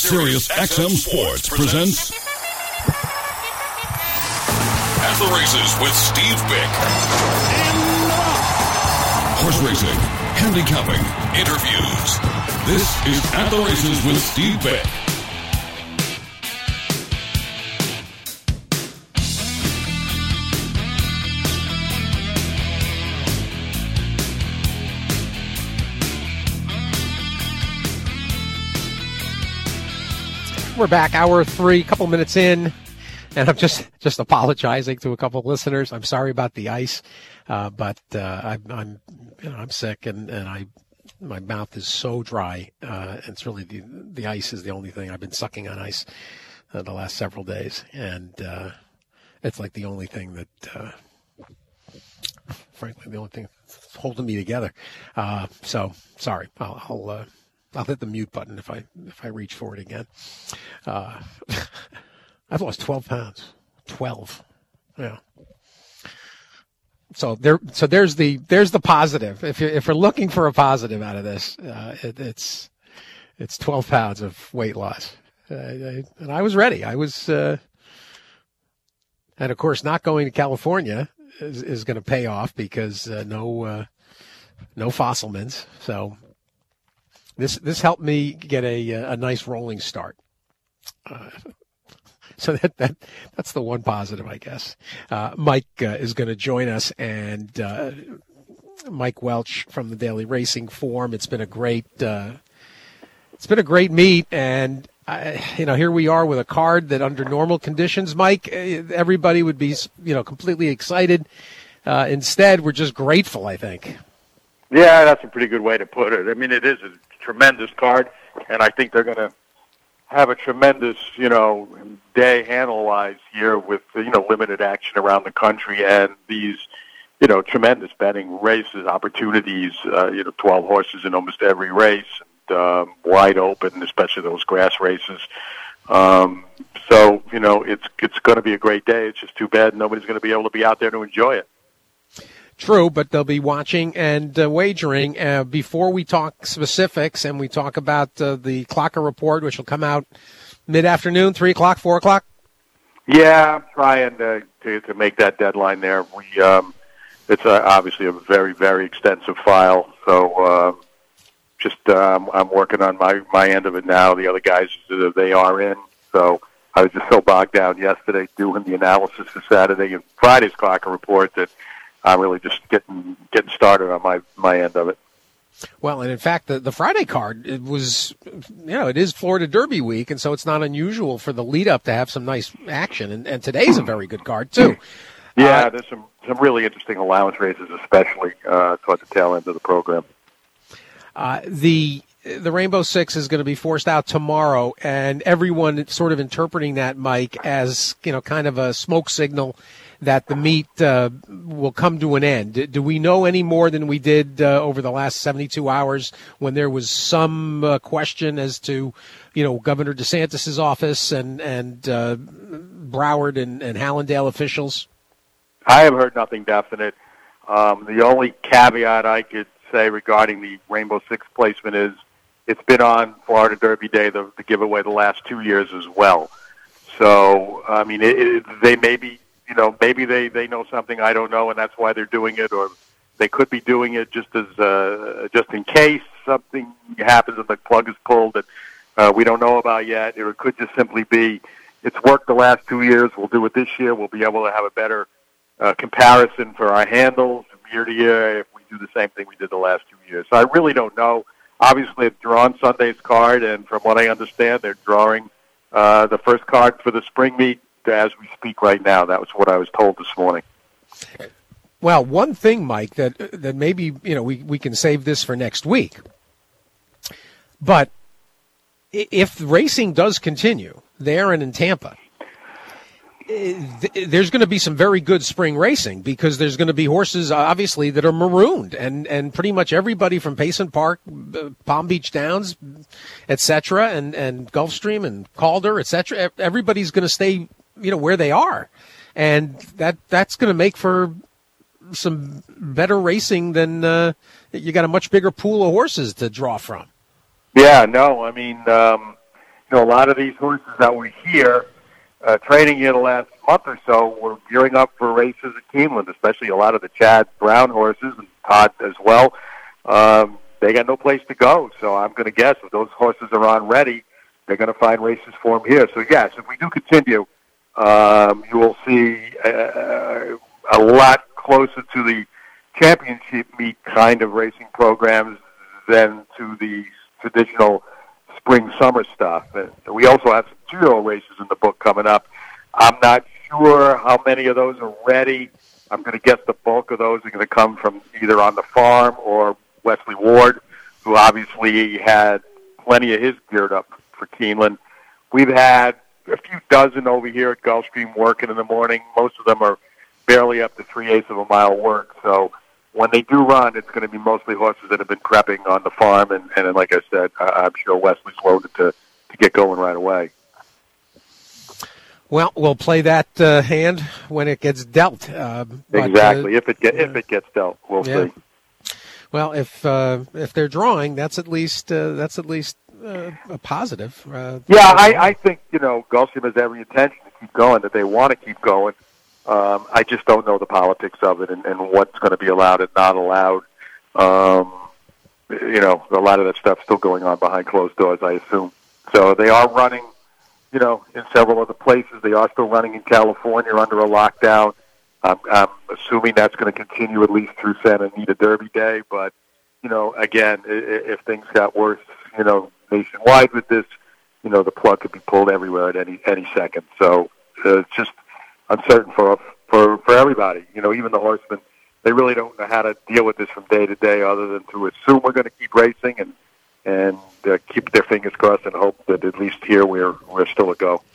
Sirius XM Sports presents At the Races with Steve Bick. Horse racing, handicapping, interviews. This is At the Races with Steve Bick. We're back, hour 3, a couple minutes in, and I'm just apologizing to a couple of listeners. I'm sorry about the ice, but I'm sick and my mouth is so dry. It's really the ice is the only thing. I've been sucking on ice the last several days, and it's like the only thing that, frankly, the only thing that's holding me together. So sorry. I'll hit the mute button if I reach for it again. I've lost 12 pounds. 12. Yeah. So there's the positive. If we're looking for a positive out of this, it's 12 pounds of weight loss. And I was ready. I was, and of course, not going to California is going to pay off because no Fossilmans. So. This helped me get a nice rolling start. So that's the one positive, I guess. Mike is going to join us, and Mike Welch from the Daily Racing Form. It's been a great meet, and here we are with a card that under normal conditions, Mike, everybody would be completely excited. Instead, we're just grateful, I think. Yeah, that's a pretty good way to put it. I mean, it is a tremendous card, and I think they're going to have a tremendous, day handle-wise here with, limited action around the country and these, tremendous betting races, opportunities, 12 horses in almost every race, and wide open, especially those grass races. So, it's going to be a great day. It's just too bad nobody's going to be able to be out there to enjoy it. True, but they'll be watching and wagering. Before we talk specifics and we talk about the Clocker Report, which will come out mid-afternoon, 3 o'clock, 4 o'clock? Yeah, I'm trying to make that deadline there. It's obviously a very, very extensive file, so I'm working on my end of it now. The other guys, they are in, so I was just so bogged down yesterday doing the analysis for Saturday and Friday's Clocker Report that I'm really just getting started on my end of it. Well, and in fact, the Friday card, it is Florida Derby week, and so it's not unusual for the lead-up to have some nice action, and today's a very good card, too. Yeah, there's some really interesting allowance races, especially toward the tail end of the program. The Rainbow Six is going to be forced out tomorrow, and everyone sort of interpreting that, Mike, as kind of a smoke signal that the meet will come to an end. Do we know any more than we did over the last 72 hours when there was some question as to, Governor DeSantis' office and Broward and Hallandale officials? I have heard nothing definite. The only caveat I could say regarding the Rainbow Six placement is it's been on Florida Derby Day, the giveaway, the last 2 years as well. So, I mean, they may be, maybe they know something I don't know, and that's why they're doing it, or they could be doing it just in case something happens and the plug is pulled that we don't know about yet. Or it could just simply be it's worked the last 2 years. We'll do it this year. We'll be able to have a better comparison for our handles from year to year if we do the same thing we did the last 2 years. So I really don't know. Obviously, it's drawn Sunday's card, and from what I understand, they're drawing the first card for the spring meet as we speak right now. That was what I was told this morning. Well, one thing, Mike, that maybe we can save this for next week. But if racing does continue there and in Tampa, there's going to be some very good spring racing because there's going to be horses, obviously, that are marooned. And pretty much everybody from Payson Park, Palm Beach Downs, et cetera, and Gulfstream and Calder, et cetera, everybody's going to stay, where they are. And that's going to make for some better racing than you got a much bigger pool of horses to draw from. Yeah, no, I mean, a lot of these horses that were here training here the last month or so were gearing up for races at Keeneland, especially a lot of the Chad Brown horses and Todd as well. They got no place to go, so I'm going to guess if those horses are on ready, they're going to find races for them here. So, yes, if we do continue, you will see a lot closer to the championship meet kind of racing programs than to the traditional spring-summer stuff. And we also have some two-year-old races in the book coming up. I'm not sure how many of those are ready. I'm going to guess the bulk of those are going to come from either on the farm or Wesley Ward, who obviously had plenty of his geared up for Keeneland. We've had a few dozen over here at Gulfstream working in the morning. Most of them are barely up to 3/8 of a mile work. So when they do run, it's going to be mostly horses that have been prepping on the farm. And like I said, I'm sure Wesley's loaded to get going right away. Well, we'll play that hand when it gets dealt. Exactly. If it gets dealt, we'll see. Well, if they're drawing, that's at least a positive. I think Gulfstream has every intention to keep going. That they want to keep going. I just don't know the politics of it and what's going to be allowed and not allowed. A lot of that stuff's still going on behind closed doors, I assume. So they are running, in several other places. They are still running in California under a lockdown. I'm assuming that's going to continue at least through Santa Anita Derby Day. But, again, if things got worse, nationwide with this, the plug could be pulled everywhere at any second. So it's just uncertain for everybody. Even the horsemen, they really don't know how to deal with this from day to day other than to assume we're going to keep racing and keep their fingers crossed and hope that at least here we're still a go.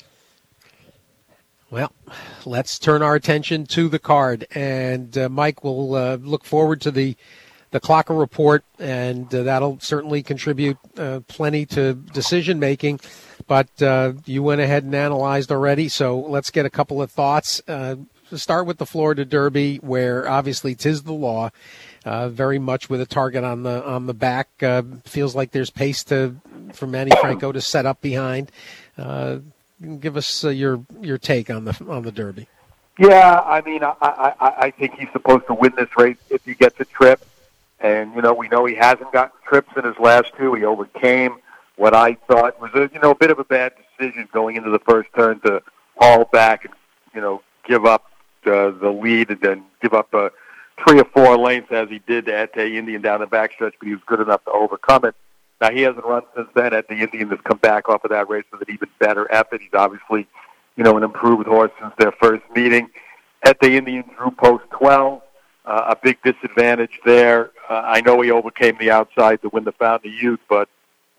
Well, let's turn our attention to the card. And, Mike, we'll look forward to the Clocker report, and that'll certainly contribute plenty to decision-making. But you went ahead and analyzed already, so let's get a couple of thoughts. Start with the Florida Derby, where obviously 'tis the law, very much with a target on the back. Feels like there's pace for Manny Franco to set up behind. Give us your take on the Derby. Yeah, I mean, I think he's supposed to win this race if he gets a trip. And, we know he hasn't gotten trips in his last two. He overcame what I thought was a bit of a bad decision going into the first turn to haul back and, give up the lead and then give up 3 or 4 lengths as he did to Ete Indian down the backstretch, but he was good enough to overcome it. Now, he hasn't run since then. Ete Indian has come back off of that race with an even better effort. He's obviously, an improved horse since their first meeting. Ete Indian drew post 12. A big disadvantage there. I know he overcame the outside to win the Fountain of Youth, but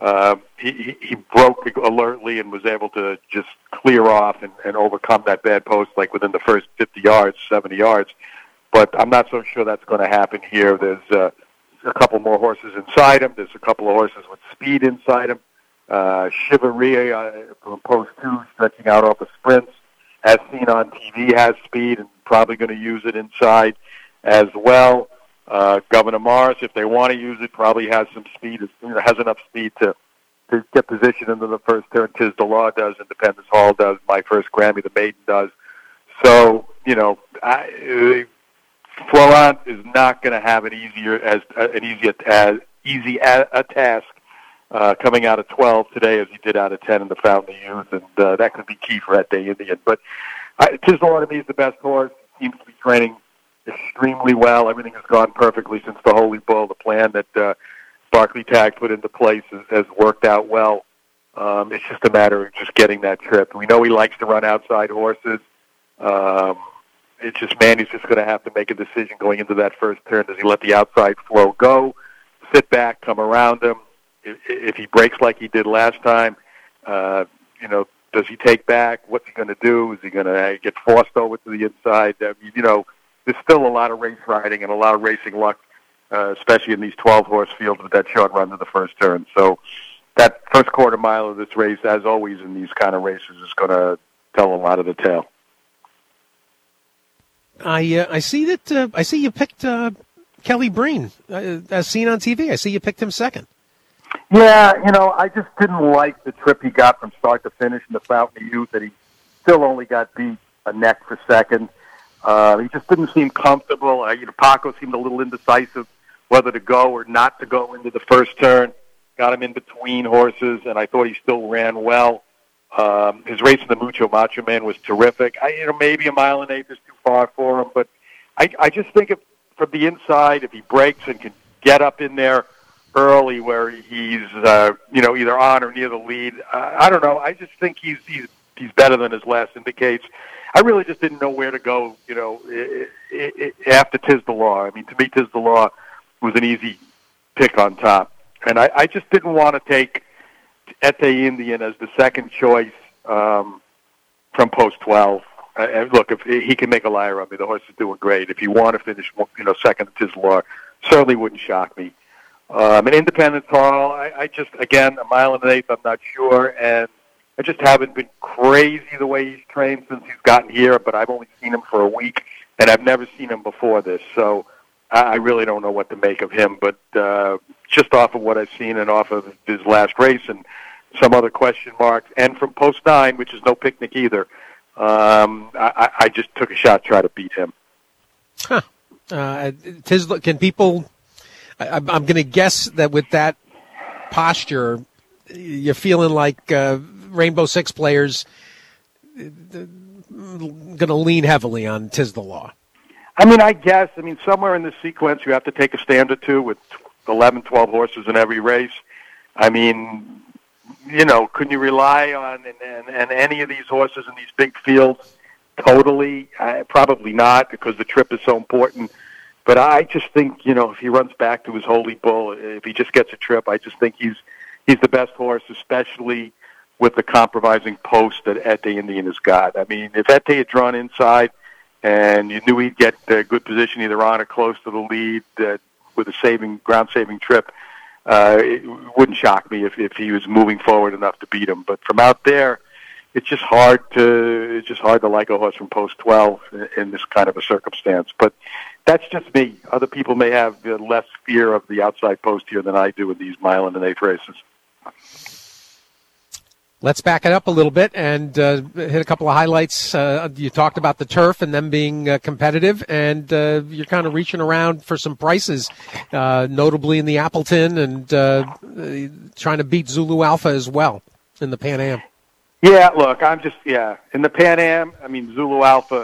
he broke alertly and was able to just clear off and overcome that bad post like within the first 50 yards, 70 yards. But I'm not so sure that's going to happen here. There's a couple more horses inside him. There's a couple of horses with speed inside him. Chivaria from post 2 stretching out off the sprints, as seen on TV, has speed and probably going to use it inside as well. Governor Morris, if they want to use it, probably has some speed, has enough speed to get position into the first turn. 'Tis the Law does, Independence Hall does, My First Grammy, the Maiden does. So, Florent is not going to have an easy task coming out of 12 today as he did out of 10 in the Fountain of Youth, and that could be key for Ete Indian. But 'Tis the Law to me is the best horse. Seems to be training extremely well. Everything has gone perfectly since the Holy Bull. The plan that Barclay Tagg put into place has worked out well. It's just a matter of just getting that trip. We know he likes to run outside horses. It's just Manny's just going to have to make a decision going into that first turn. Does he let the outside flow go, sit back, come around him? If he breaks like he did last time, does he take back? What's he going to do? Is he going to get forced over to the inside? I mean, there's still a lot of race riding and a lot of racing luck, especially in these 12-horse fields with that short run to the first turn. So that first quarter mile of this race, as always in these kind of races, is going to tell a lot of the tale. I see you picked Kelly Breen as seen on TV. I see you picked him second. Yeah, I just didn't like the trip he got from start to finish in the Fountain of Youth, that he still only got beat a neck for second. He just didn't seem comfortable. Paco seemed a little indecisive whether to go or not to go into the first turn. Got him in between horses, and I thought he still ran well. His race in the Mucho Macho Man was terrific. Maybe a mile and 8 is too far for him, but I just think from the inside, if he breaks and can get up in there early where he's either on or near the lead, I don't know. I just think he's better than his last indicates. I really just didn't know where to go, after Tiz the Law. I mean, to me, Tiz the Law was an easy pick on top. And I just didn't want to take Ete Indian as the second choice from post 12. Look, if he can make a liar of me, the horse is doing great. If you want to finish, second to Tiz the Law, certainly wouldn't shock me. An independent call, I just, again, a mile and an eighth, I'm not sure, and I just haven't been crazy the way he's trained since he's gotten here, but I've only seen him for a week, and I've never seen him before this, so I really don't know what to make of him, but just off of what I've seen and off of his last race and some other question marks, and from post 9, which is no picnic either, I just took a shot to try to beat him. Huh. Can people... I'm going to guess that with that posture, you're feeling like Rainbow Six players going to lean heavily on Tiz the Law. I guess. Somewhere in this sequence you have to take a stand or two with 11, 12 horses in every race. Couldn't you rely on and any of these horses in these big fields totally? Probably not, because the trip is so important. But I just think, if he runs back to his holy bull, if he just gets a trip, I just think he's the best horse, especially with the compromising post that Ete Indian has got. If Ete had drawn inside and you knew he'd get a good position either on or close to the lead with a ground-saving trip, it wouldn't shock me if he was moving forward enough to beat him. But from out there, it's just hard to like a horse from post 12 in this kind of a circumstance. But that's just me. Other people may have less fear of the outside post here than I do in these mile and an eighth races. Let's back it up a little bit and hit a couple of highlights. You talked about the turf and them being competitive, and you're kind of reaching around for some prices, notably in the Appleton, and trying to beat Zulu Alpha as well in the Pan Am. Yeah, look, in the Pan Am, Zulu Alpha,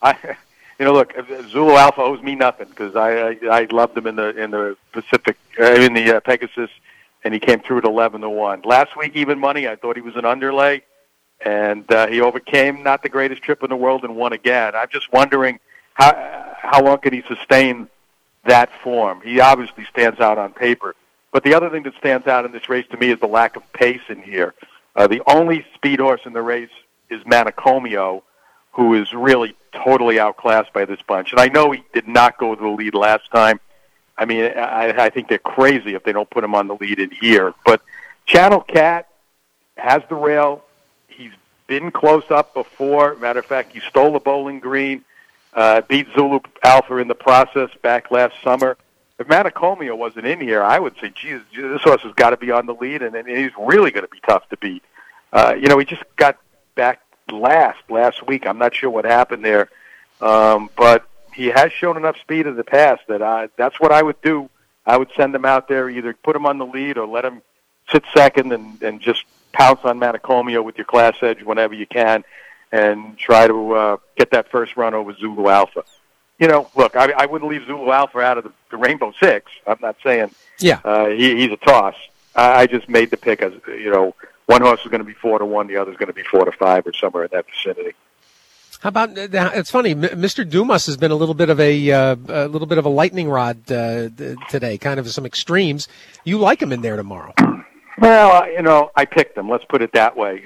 Zulu Alpha owes me nothing because I loved him in the Pacific, in the Pegasus, and he came through at 11-1. Last week, even money, I thought he was an underlay, and he overcame not the greatest trip in the world and won again. I'm just wondering how long can he sustain that form? He obviously stands out on paper. But the other thing that stands out in this race to me is the lack of pace in here. The only speed horse in the race is Manicomio, who is really totally outclassed by this bunch. And I know he did not go to the lead last time. I think they're crazy if they don't put him on the lead in here. But Channel Cat has the rail. He's been close up before. Matter of fact, he stole the Bowling Green, beat Zulu Alpha in the process back last summer. If Manicomio wasn't in here, I would say, geez, this horse has got to be on the lead, and he's really going to be tough to beat. He just got back last week. I'm not sure what happened there, but he has shown enough speed in the past that that's what I would do. I would send him out there, either put him on the lead or let him sit second and just pounce on Manicomio with your class edge whenever you can and try to get that first run over Zulu Alpha. Look, I wouldn't leave Zulu Alpha out of the Rainbow Six. I'm not saying he's a toss. I just made the pick as, one horse is going to be 4-1, the other is going to be 4-5 or somewhere in that vicinity. How about it's funny, Mr. Dumas has been a little bit of a lightning rod today, kind of some extremes. You like him in there tomorrow? Well, I picked him. Let's put it that way.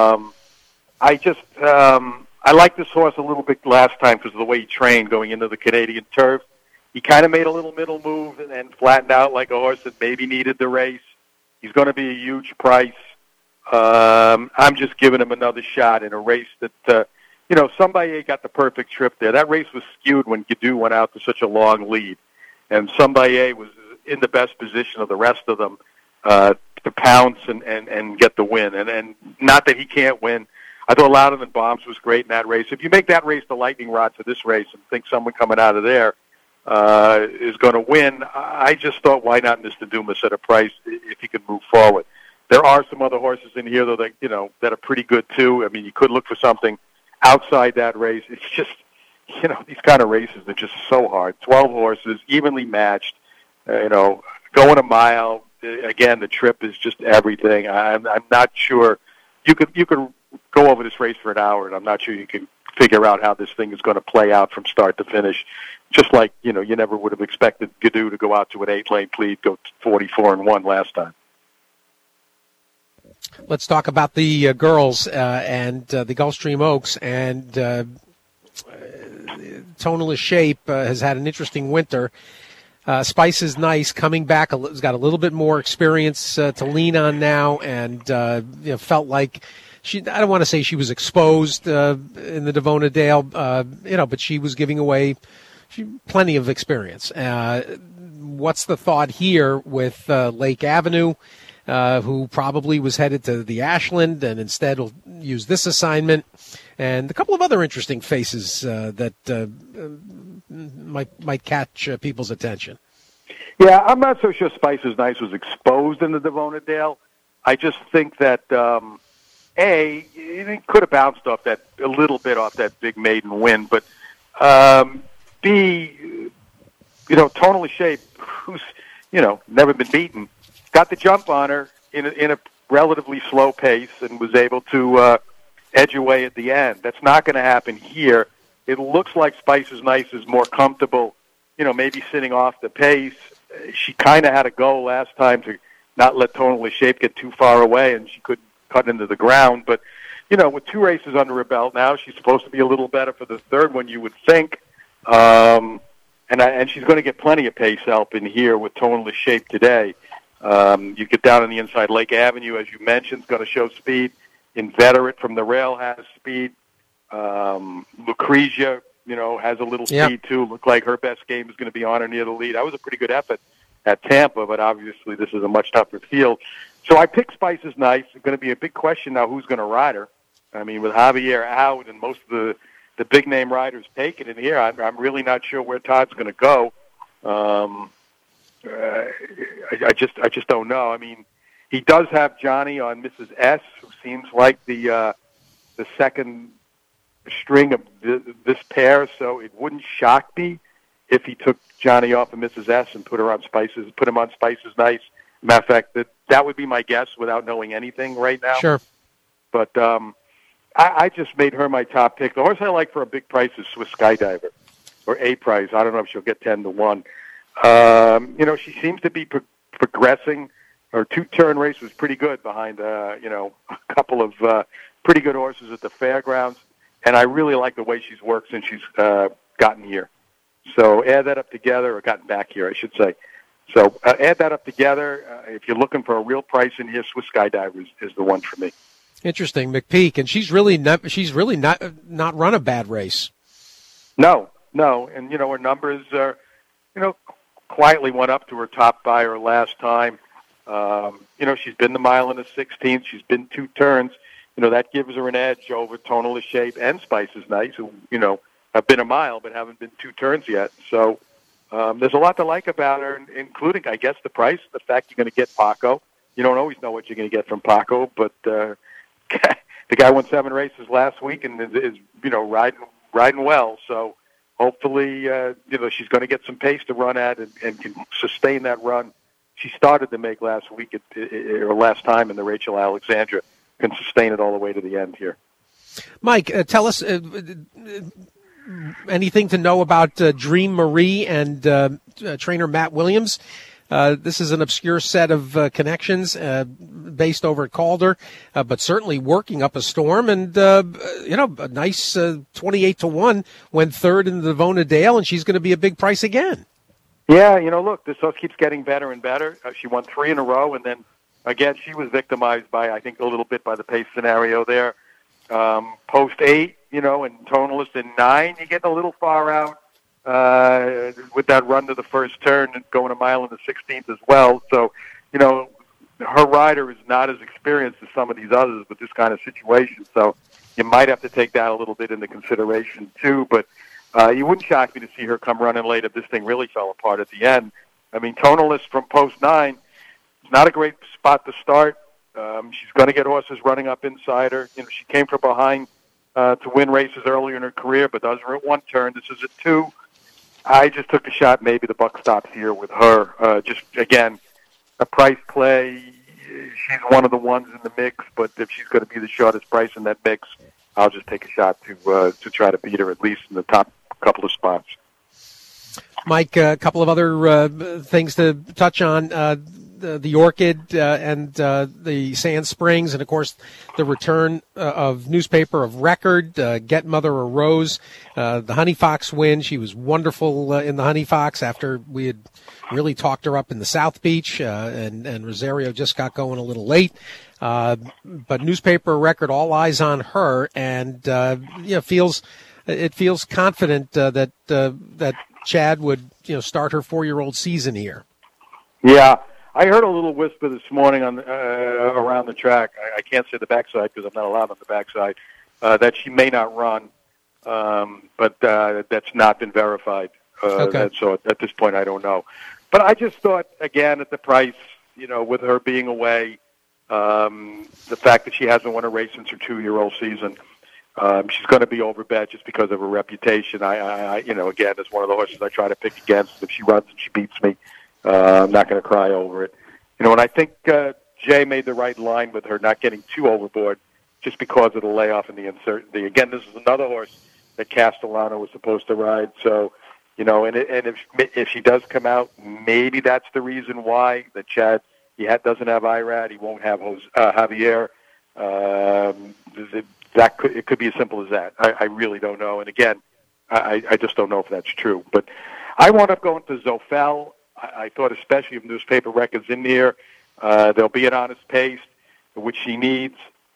I liked this horse a little bit last time because of the way he trained going into the Canadian turf. He kind of made a little middle move and then flattened out like a horse that maybe needed the race. He's going to be a huge price. I'm just giving him another shot in a race that, Sombaye got the perfect trip there. That race was skewed when Gadu went out to such a long lead. And Sombaye was in the best position of the rest of them. to pounce and get the win. And not that he can't win. I thought Louder Than Bombs was great in that race. If you make that race the lightning rod for this race and think someone coming out of there is going to win, I just thought, why not Mr. Dumas at a price if he could move forward? There are some other horses in here, though, that, that are pretty good, too. I mean, you could look for something outside that race. It's just, these kind of races are just so hard. 12 horses, evenly matched, going a mile. Again, the trip is just everything. I'm not sure. You could go over this race for an hour, and I'm not sure you can figure out how this thing is going to play out from start to finish. Just like, you never would have expected Gadoo to go out to an 8-lane lead, go 44-1 last time. Let's talk about the girls and the Gulfstream Oaks. And Tonalist Shape has had an interesting winter. Spice is Nice, coming back, has got a little bit more experience to lean on now, and felt like I don't want to say she was exposed in the Devona Dale, but she was giving away plenty of experience. What's the thought here with Lake Avenue, who probably was headed to the Ashland and instead will use this assignment, and a couple of other interesting faces that might catch people's attention? Yeah, I'm not so sure Spice is Nice was exposed in the Devona Dale. I just think that A, it could have bounced off a little bit off that big maiden win, but B, Tonalist Shape, who's never been beaten, got the jump on her in a relatively slow pace and was able to edge away at the end. That's not going to happen here. It looks like Spice is Nice is more comfortable, maybe sitting off the pace. She kind of had a go last time to not let Tonalist Shape get too far away, and she couldn't cut into the ground. But, with 2 races under her belt now, she's supposed to be a little better for the third one, you would think. And she's going to get plenty of pace help in here with Tonalist Shape today. You get down on the inside. Lake Avenue, as you mentioned, is going to show speed. Inveterate from the rail has speed. Lucrezia, has a little speed too. Looked like her best game is going to be on or near the lead. That was a pretty good effort at Tampa, but obviously this is a much tougher field. So I picked Spice is Nice. It's going to be a big question now who's going to ride her. I mean, with Javier out and most of the big name riders taken in here, I'm really not sure where Todd's going to go. I just don't know. I mean, he does have Johnny on Mrs. S, who seems like the second string of this pair. So it wouldn't shock me if he took Johnny off of Mrs. S and put him on Spice is Nice. Matter of fact, that would be my guess without knowing anything right now. Sure. But I just made her my top pick. The horse I like for a big price is Swiss Skydiver, or A price. I don't know if she'll get 10-1. She seems to be progressing. Her 2-turn race was pretty good behind, a couple of pretty good horses at the fairgrounds. And I really like the way she's worked since she's gotten here. So add that up together, or gotten back here, I should say. So add that up together. If you're looking for a real price in here, Swiss Skydiver is the one for me. Interesting, McPeak, and she's really not run a bad race. No, and her numbers are, quietly went up to her top buyer last time. She's been the mile and the 16th. She's been 2 turns. That gives her an edge over Tonalist Shape and Spice is Nice, who have been a mile but haven't been 2 turns yet. So there's a lot to like about her, including, I guess, the price, the fact you're going to get Paco. You don't always know what you're going to get from Paco, but the guy won 7 races last week and is riding well. So hopefully, she's going to get some pace to run at and can sustain that run she started to make last week or last time in the Rachel Alexandra. Can sustain it all the way to the end here. Mike, tell us anything to know about Dream Marie and trainer Matt Williams. This is an obscure set of connections based over at Calder, but certainly working up a storm. And, a nice 28-1 went third in the Devona Dale, and she's going to be a big price again. Yeah, look, this horse keeps getting better and better. She won 3 in a row, and then, again, she was victimized by, I think, a little bit by the pace scenario there. Post 8, and Tonalist in 9, you get a little far out. With that run to the first turn and going a mile in the 16th as well. So, her rider is not as experienced as some of these others with this kind of situation, so you might have to take that a little bit into consideration too. But you wouldn't shock me to see her come running late if this thing really fell apart at the end. I mean, Tonalist from post 9, it's not a great spot to start. She's going to get horses running up inside her. You know, she came from behind to win races earlier in her career, but those were at 1 turn. This is at 2. I just took a shot. Maybe the buck stops here with her. Just, again, a price play. She's one of the ones in the mix, but if she's going to be the shortest price in that mix, I'll just take a shot to try to beat her at least in the top couple of spots. Mike, a couple of other things to touch on. The Orchid and the Sand Springs, and, of course, the return of Newspaper of Record, Get Mother a Rose, the Honey Fox win. She was wonderful in the Honey Fox after we had really talked her up in the South Beach, and Rosario just got going a little late. But Newspaper of Record, all eyes on her, and feels confident that Chad would start her 4-year-old season here. Yeah. I heard a little whisper this morning on around the track. I can't say the backside because I'm not allowed on the backside, that she may not run, but that's not been verified. Okay. So at this point, I don't know. But I just thought, again, at the price, with her being away, the fact that she hasn't won a race since her 2-year-old season, she's going to be overbet just because of her reputation. I again, it's one of the horses I try to pick against. If she runs and she beats me, I'm not going to cry over it. And I think Jay made the right line with her not getting too overboard just because of the layoff and the uncertainty. Again, this is another horse that Castellano was supposed to ride. So, and if she does come out, maybe that's the reason why that Chad doesn't have Irad. He won't have Javier. It could be as simple as that. I really don't know. And again, I just don't know if that's true. But I wound up going to Zofel. I thought, especially if Newspaper Record's in there, there'll be an honest pace, which she needs.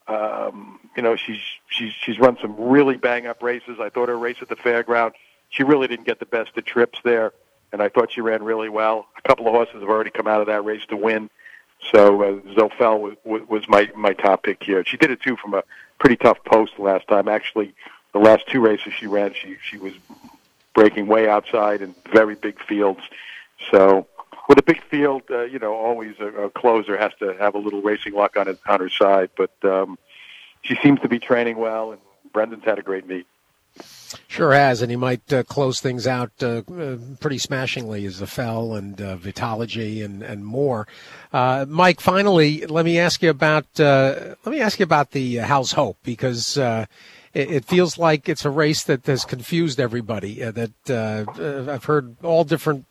She's run some really bang-up races. I thought her race at the fairground, she really didn't get the best of trips there, and I thought she ran really well. A couple of horses have already come out of that race to win. So Zofel was my top pick here. She did it, too, from a pretty tough post last time. Actually, the last 2 races she ran, she was breaking way outside in very big fields. So with a big field, always a closer has to have a little racing luck on her side. But she seems to be training well, and Brendan's had a great meet. Sure has, and he might close things out pretty smashingly as Zofel and Vitology and more. Mike, finally, let me ask you about the How's Hope, because it feels like it's a race that has confused everybody. I've heard all different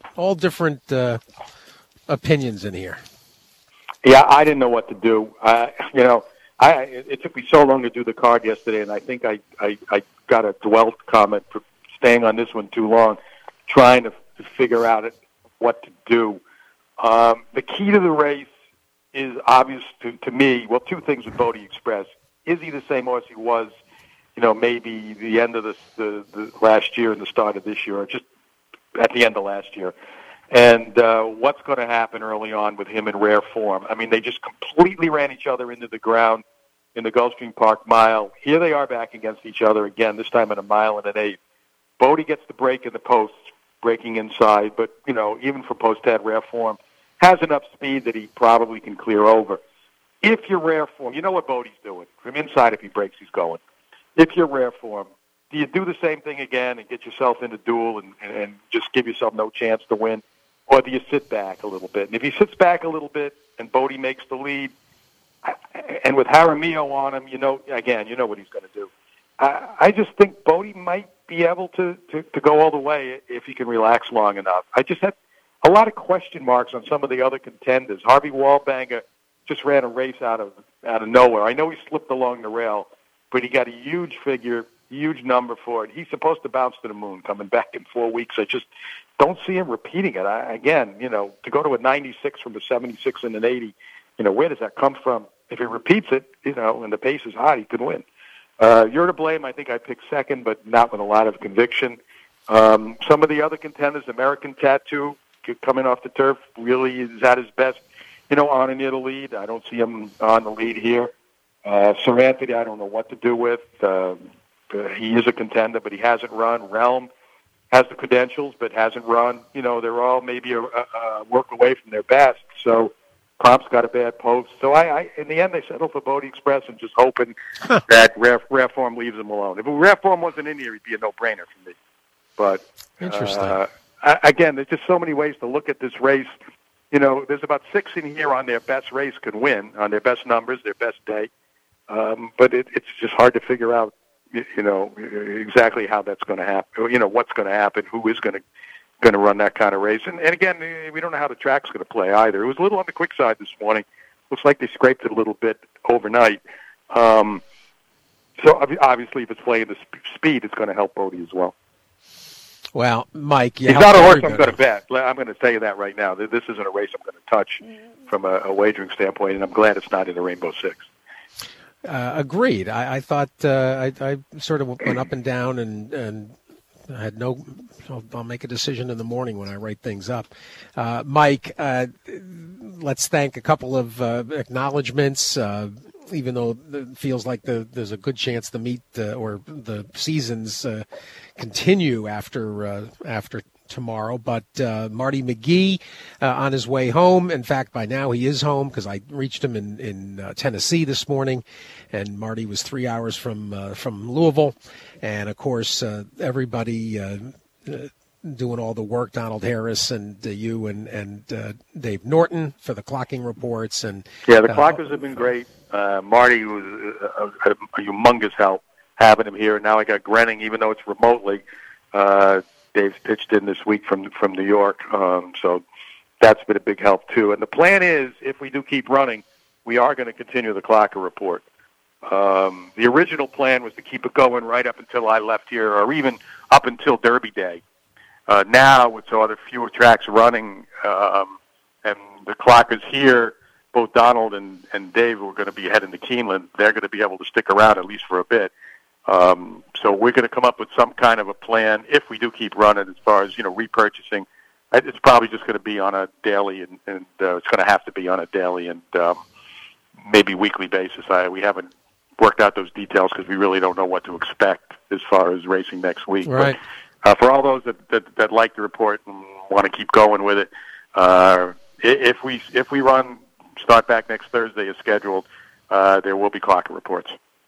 opinions in here. Yeah, I didn't know what to do. It took me so long to do the card yesterday, and I think I got a dwelt comment for staying on this one too long, trying to figure out what to do. The key to the race is obvious to me. Well, 2 things with Bodie Express. Is he the same horse he was, maybe the end of the last year and the start of this year, or just at the end of last year? And what's going to happen early on with him in rare form? I mean, they just completely ran each other into the ground in the Gulfstream Park mile. Here they are back against each other again, this time at 1 1/8. Bodie gets the break in the post, breaking inside, but, even for post-head rare form, has enough speed that he probably can clear over. If you're rare form, you know what Bodie's doing. From inside, if he breaks, he's going. If you're rare form, do you do the same thing again and get yourself in a duel and just give yourself no chance to win? Or do you sit back a little bit? And if he sits back a little bit and Bodie makes the lead, and with Jaramillo on him, you know what he's going to do. I just think Bodie might be able to go all the way if he can relax long enough. I just had a lot of question marks on some of the other contenders. Harvey Wallbanger just ran a race out of nowhere. I know he slipped along the rail, but he got a huge figure, huge number for it. He's supposed to bounce to the moon coming back in 4 weeks. I just don't see him repeating it. To go to a 96 from a 76 and an 80, where does that come from? If he repeats it, and the pace is hot, he could win. You're to blame. I think I picked second, but not with a lot of conviction. Some of the other contenders, American Tattoo, coming off the turf, really is at his best. on and near the lead. I don't see him on the lead here. Sir Anthony, I don't know what to do with. He is a contender, but he hasn't run. Realm has the credentials, but hasn't run. They're all maybe a work away from their best. So Prompt's got a bad post. So I in the end, they settled for Bodie Express and just hoping that Rare Form leaves him alone. If Rare Form wasn't in here, he'd be a no-brainer for me. But interesting. Again, there's just so many ways to look at this race. There's about 6 in here on their best race can win, on their best numbers, their best day. But it's just hard to figure out, exactly how that's going to happen. What's going to happen, who is going to run that kind of race. And again, we don't know how the track's going to play either. It was a little on the quick side this morning. Looks like they scraped it a little bit overnight. So obviously, if it's playing the speed, it's going to help Bodie as well. Well, Mike, he's not a horse I'm going to bet. I'm going to tell you that right now. This isn't a race I'm going to touch from a wagering standpoint, and I'm glad it's not in the Rainbow Six. Agreed. I thought I sort of went up and down and I had I'll make a decision in the morning when I write things up. Mike, let's thank a couple of acknowledgments. Even though it feels like there's a good chance the meet or the seasons continue after tomorrow. But Marty McGee on his way home. In fact, by now he is home because I reached him in Tennessee this morning, and Marty was 3 hours from Louisville. And of course, everybody doing all the work, Donald Harris and you and Dave Norton for the clocking reports. And the clockers have been great. Marty was a humongous help having him here. Now I got Grenning, even though it's remotely. Dave's pitched in this week from New York, so that's been a big help too. And the plan is, if we do keep running, we are going to continue the Clocker report. The original plan was to keep it going right up until I left here, or even up until Derby Day. Now, with so other fewer tracks running, and the Clockers here, both Donald and Dave, who are going to be heading to Keeneland, they're going to be able to stick around at least for a bit. So we're going to come up with some kind of a plan if we do keep running as far as, repurchasing. It's probably just going to be on a daily, and it's going to have to be on a daily and maybe weekly basis. We haven't worked out those details because we really don't know what to expect as far as racing next week. Right. But for all those that like the report and want to keep going with it, if we start back next Thursday as scheduled, there will be Clocker reports.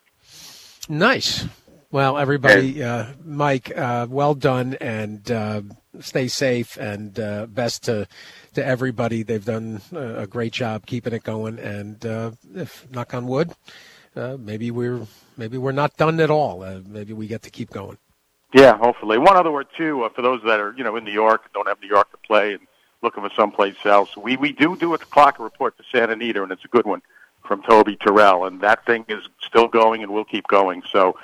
Nice. Well, everybody, Mike, well done, and stay safe, and best to everybody. They've done a great job keeping it going, and if knock on wood, maybe we're not done at all. Maybe we get to keep going. Yeah, hopefully. One other word too, for those that are in New York, don't have New York to play, and looking for someplace else. We do a Clocker report to Santa Anita, and it's a good one, from Toby Terrell, and that thing is still going and will keep going. So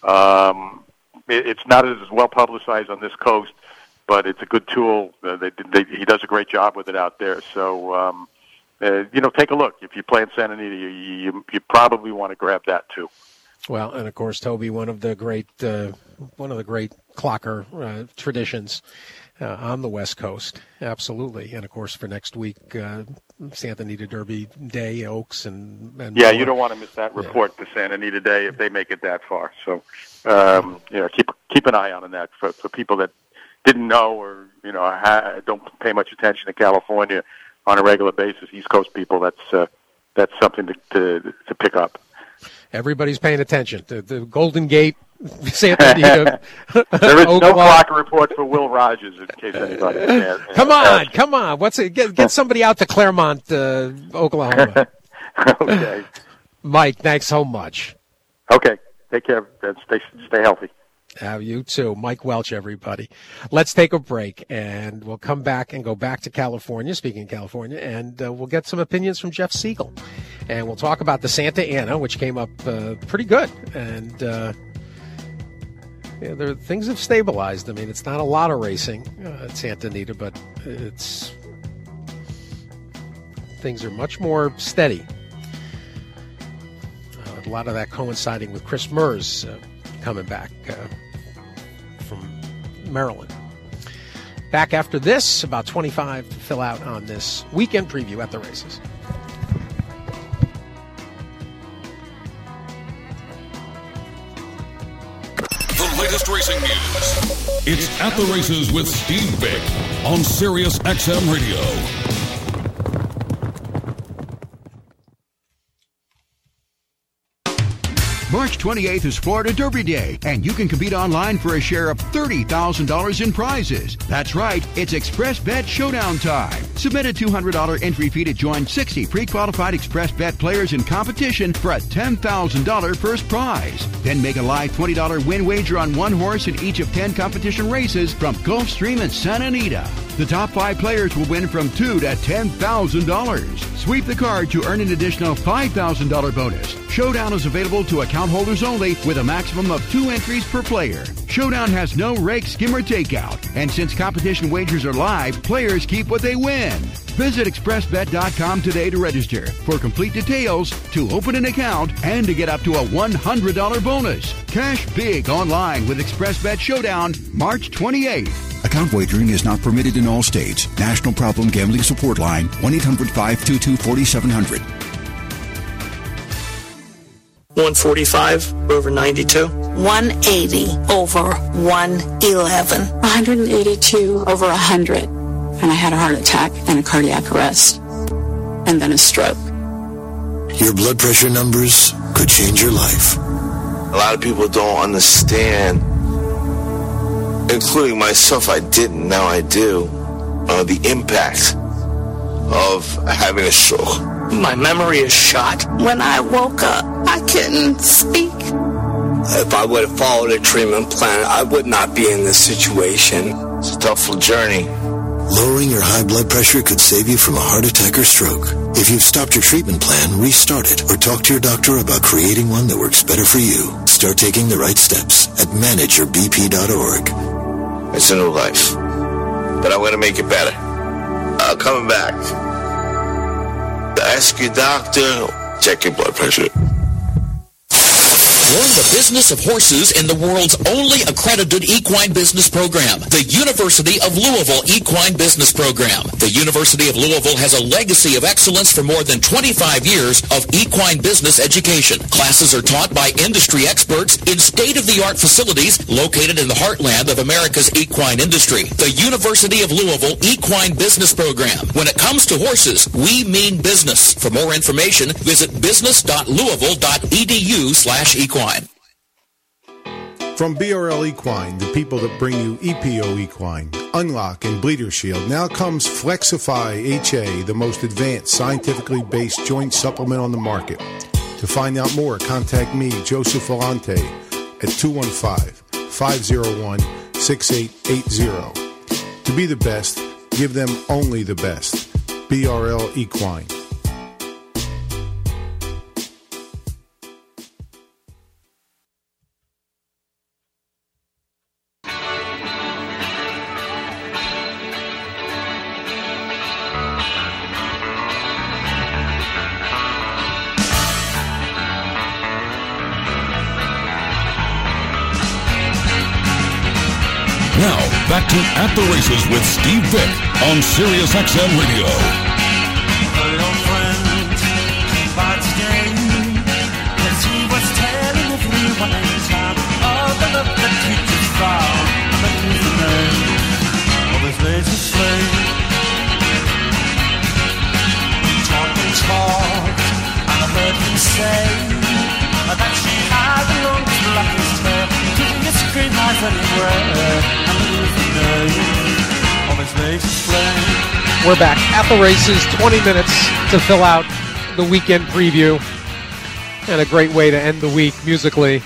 it's not as well publicized on this coast, but it's a good tool. He does a great job with it out there. So take a look. If you play in Santa Anita, you probably want to grab that too. Well, and of course, Toby, one of the great Clocker traditions on the West Coast, absolutely. And of course, for next week, Santa Anita Derby Day, Oaks, and yeah, you don't want to miss that report to Santa Anita Day if they make it that far. So keep an eye on that for people that didn't know or don't pay much attention to California on a regular basis. East Coast people, that's something to pick up. Everybody's paying attention to the Golden Gate, Santa Anita. There is no Clocker report for Will Rogers, in case anybody can. Come on. What's it? Get somebody out to Claremont, Oklahoma. Okay. Mike, thanks so much. Okay. Take care and stay healthy. You too. Mike Welch, everybody. Let's take a break, and we'll come back and go back to California, speaking of California, and we'll get some opinions from Jeff Siegel. And we'll talk about the Santa Ana, which came up pretty good. And things have stabilized. I mean, it's not a lot of racing at Santa Anita, but things are much more steady. A lot of that coinciding with Chris Mers coming back from Maryland. Back after this, about 25 to fill out on this weekend preview at the races. latest racing news. It's At the Races with Steve Vick on Sirius XM Radio. March 28th is Florida Derby Day, and you can compete online for a share of $30,000 in prizes. That's right, it's Express Bet Showdown time. Submit a $200 entry fee to join 60 pre-qualified Express Bet players in competition for a $10,000 first prize. Then make a live $20 win wager on one horse in each of 10 competition races from Gulfstream and Santa Anita. The top 5 players will win from $2,000 to $10,000. Sweep the card to earn an additional $5,000 bonus. Showdown is available to account holders only with a maximum of 2 entries per player. Showdown has no rake, skim, or takeout. And since competition wagers are live, players keep what they win. Visit expressbet.com today to register for complete details, to open an account, and to get up to a $100 bonus. Cash big online with ExpressBet Showdown March 28th. Account wagering is not permitted in all states. National Problem Gambling Support Line, 1-800-522-4700. 145 over 92. 180 over 111. 182 over 100. And I had a heart attack and a cardiac arrest. And then a stroke. Your blood pressure numbers could change your life. A lot of people don't understand, including myself, I didn't, now I do, the impact of having a stroke. My memory is shot. When I woke up, I couldn't speak. If I would have followed a treatment plan, I would not be in this situation. It's a tough journey. Lowering your high blood pressure could save you from a heart attack or stroke. If you've stopped your treatment plan, restart it or talk to your doctor about creating one that works better for you. Start taking the right steps at manageyourbp.org. It's a new life, but I'm going to make it better. Coming back. Ask your doctor, check your blood pressure. Learn the business of horses in the world's only accredited equine business program, the University of Louisville Equine Business Program. The University of Louisville has a legacy of excellence for more than 25 years of equine business education. Classes are taught by industry experts in state-of-the-art facilities located in the heartland of America's equine industry. The University of Louisville Equine Business Program. When it comes to horses, we mean business. For more information, visit business.louisville.edu/equine. From BRL Equine, the people that bring you EPO Equine, Unlock, and Bleeder Shield, now comes Flexify HA, the most advanced scientifically based joint supplement on the market. To find out more, contact me, Joseph Volante, at 215-501-6880. To be the best, give them only the best. BRL Equine. Now, back to At the Races with Steve Vick on Sirius XM Radio. Hello, friends. Keep on staying. Cause he was telling everyone in town all the love that he just found. But he's the name of his laser flame. He talked and talked, and I heard him say that she had the longest, blackest hair, keeping a screen life anywhere. We're back at the races, 20 minutes to fill out the weekend preview, and a great way to end the week musically,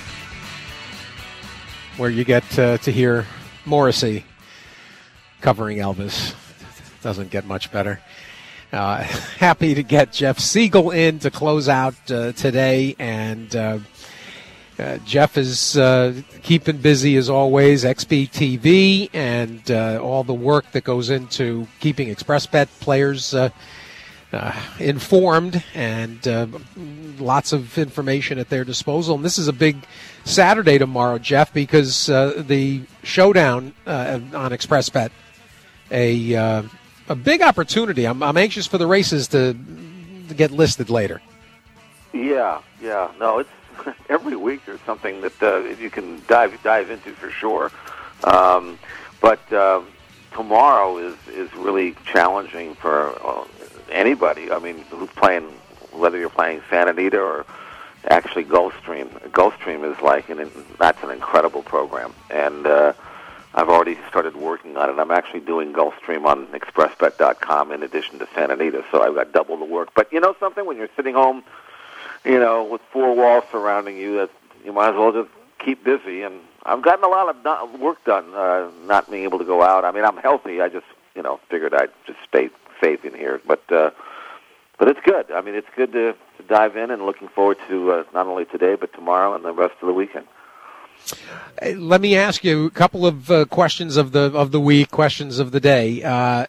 where you get to hear Morrissey covering Elvis. Doesn't get much better. Happy to get Jeff Siegel in to close out today, and Jeff is keeping busy as always, XBTV, and all the work that goes into keeping ExpressBet players informed, and lots of information at their disposal. And this is a big Saturday tomorrow, Jeff, because the showdown on ExpressBet, a big opportunity. I'm anxious for the races to get listed later. Yeah. No, it's every week there's something that you can dive into for sure. But tomorrow is really challenging for anybody. I mean, who's playing, whether you're playing Santa Anita or actually Gulfstream. Gulfstream is that's an incredible program, and I've already started working on it. I'm actually doing Gulfstream on ExpressBet.com in addition to Santa Anita, so I've got double the work. But you know something? When you're sitting home, with four walls surrounding you, that you might as well just keep busy. And I've gotten a lot of work done, not being able to go out. I mean, I'm healthy. I just, figured I'd just stay safe in here. But it's good. I mean, it's good to dive in, and looking forward to not only today but tomorrow and the rest of the weekend. Let me ask you a couple of questions of the week, questions of the day.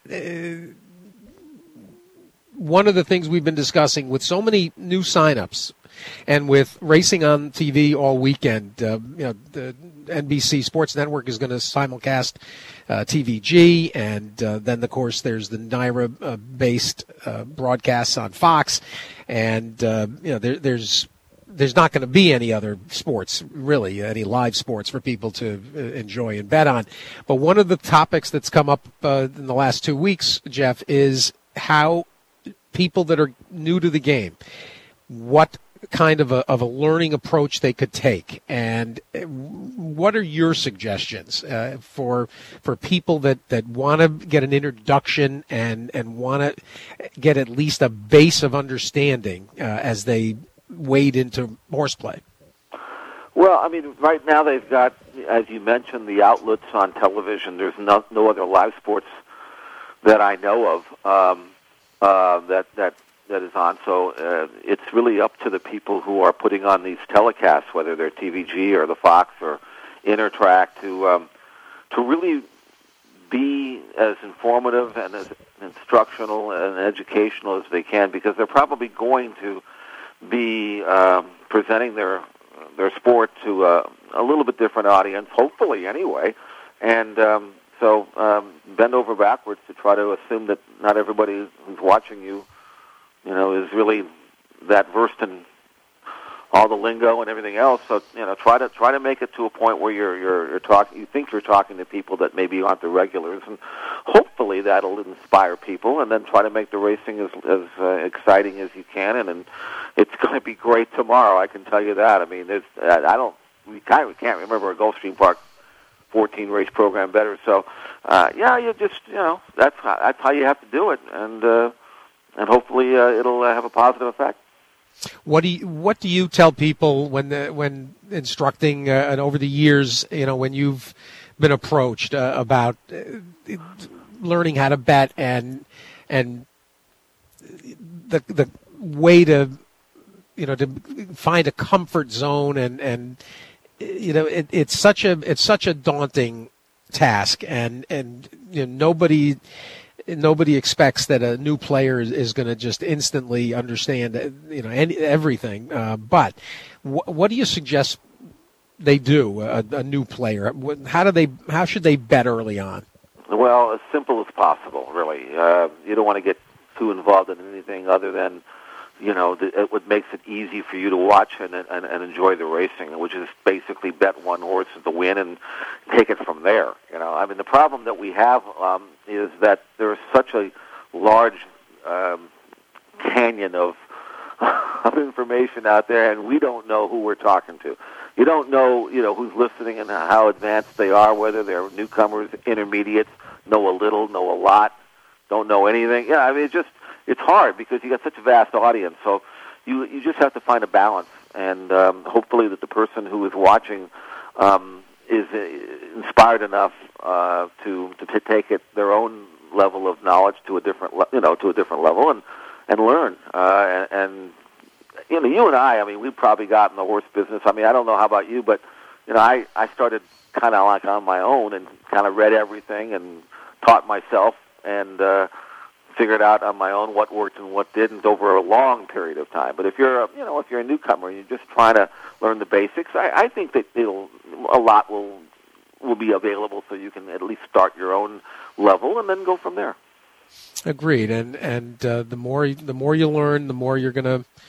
One of the things we've been discussing with so many new signups, and with racing on TV all weekend, the NBC Sports Network is going to simulcast TVG, and then, of course, there's the NYRA-based broadcasts on Fox, and there's not going to be any other sports, really, any live sports for people to enjoy and bet on. But one of the topics that's come up in the last 2 weeks, Jeff, is how people that are new to the game, what kind of a learning approach they could take, and what are your suggestions for people that want to get an introduction and want to get at least a base of understanding as they wade into horseplay? Well, I mean, right now they've got, as you mentioned, the outlets on television. There's no other live sports that I know of that is on. So it's really up to the people who are putting on these telecasts, whether they're TVG or the Fox or Intertrack, to really be as informative and as instructional and educational as they can, because they're probably going to be presenting their sport to a little bit different audience, hopefully anyway, and so bend over backwards to try to assume that not everybody who's watching you, is really that versed in all the lingo and everything else. So try to make it to a point where you're talking. You think you're talking to people that maybe aren't the regulars, and hopefully that'll inspire people. And then try to make the racing as exciting as you can. And it's going to be great tomorrow. I can tell you that. I mean, we can't remember a Gulfstream Park 14 race program better. So you just that's how you have to do it, and hopefully it'll have a positive effect. What do you tell people when instructing and over the years, when you've been approached about learning how to bet and the way to to find a comfort zone and it's such a daunting task, and nobody expects that a new player is going to just instantly understand everything. But what do you suggest they do? A new player, how should they bet early on? Well, as simple as possible, really. You don't want to get too involved in anything other than what makes it easy for you to watch and enjoy the racing, which is basically bet one horse at the win and take it from there. I mean, the problem that we have is that there's such a large canyon of information out there, and we don't know who we're talking to. You don't know, who's listening and how advanced they are, whether they're newcomers, intermediates, know a little, know a lot, don't know anything. Yeah, I mean, it's hard because you got such a vast audience. So you just have to find a balance, and hopefully that the person who is watching is inspired enough to take it their own level of knowledge to a different level and learn. And you and I mean, we've probably got in the horse business. I mean, I don't know how about you, but I started kind of like on my own and kind of read everything and taught myself and figured out on my own what worked and what didn't over a long period of time. But if you're a newcomer and you're just trying to learn the basics, I think that a lot will be available, so you can at least start your own level and then go from there. Agreed. And the more you learn, the more you're going to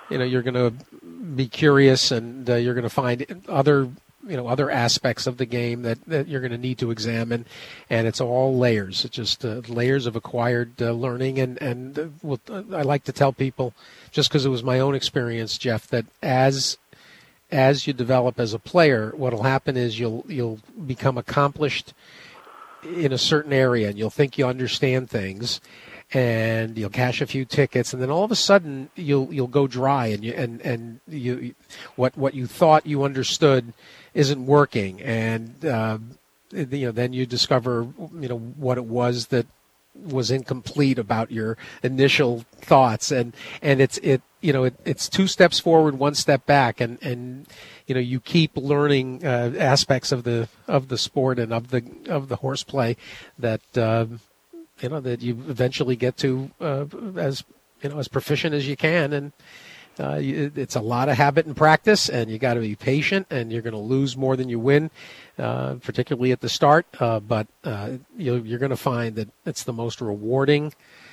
you're going to be curious, and you're going to find other aspects of the game that you're going to need to examine, and it's all layers. It's just layers of acquired learning, and I like to tell people, just because it was my own experience, Jeff, that as you develop as a player, what'll happen is you'll become accomplished in a certain area, and you'll think you understand things, and you'll cash a few tickets, and then all of a sudden you'll go dry, and what you thought you understood isn't working, and then you discover what it was that was incomplete about your initial thoughts, and it's 2 steps forward, 1 step back, and you keep learning aspects of the sport and of the horseplay that that you eventually get to as proficient as you can, and it's a lot of habit and practice, and you got to be patient, and you're going to lose more than you win, particularly at the start. But you're going to find that it's the most rewarding